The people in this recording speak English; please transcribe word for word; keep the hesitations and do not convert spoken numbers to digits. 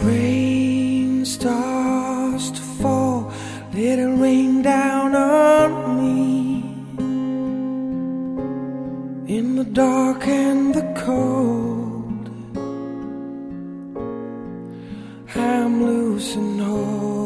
Rain starts to fall, let it rain down on me. In the dark and the cold, I'm loose and whole.